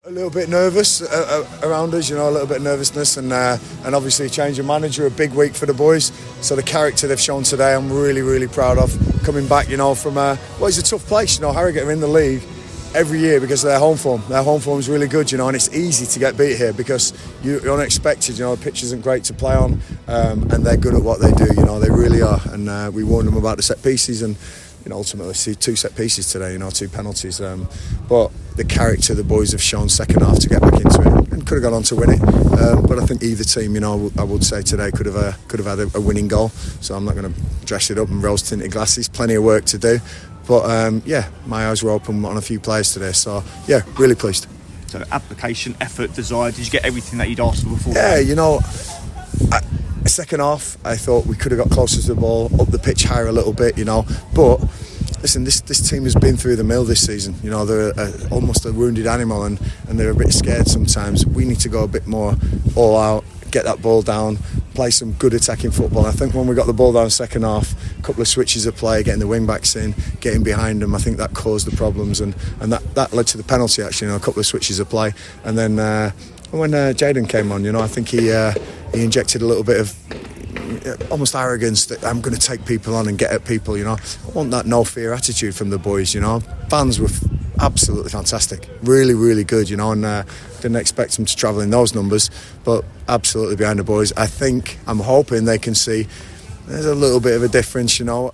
A little bit nervous around us, a little bit of nervousness, and obviously a change of manager, a big week for the boys. So the character they've shown today, I'm really, really proud of. Coming back, from it's a tough place. Harrogate are in the league every year because of their home form. Their home form is really good, and it's easy to get beat here because you're unexpected. The pitch isn't great to play on, and they're good at what they do. They really are. And we warned them about the set pieces, and ultimately see 2 set pieces today. 2 penalties. But the character the boys have shown second half to get back into it and could have gone on to win it. But I think either team, I would say today could have had a winning goal. So I'm not going to dress it up in rose tinted glasses. Plenty of work to do. But my eyes were open on a few players today. So really pleased. So application, effort, desire. Did you get everything that you'd asked for before? Yeah, second half, I thought we could have got closer to the ball, up the pitch higher a little bit, But listen, this team has been through the mill this season. They're almost a wounded animal, and they're a bit scared sometimes. We need to go a bit more all out, get that ball down, play some good attacking football. I think when we got the ball down second half, a couple of switches of play, getting the wing backs in, getting behind them, I think that caused the problems, and that led to the penalty actually. A couple of switches of play, and then when Jayden came on, I think he injected a little bit of almost arrogance that I'm going to take people on and get at people. I want that no fear attitude from the boys. Fans were absolutely fantastic, really, really good. And didn't expect them to travel in those numbers, but absolutely behind the boys. I'm hoping they can see there's a little bit of a difference.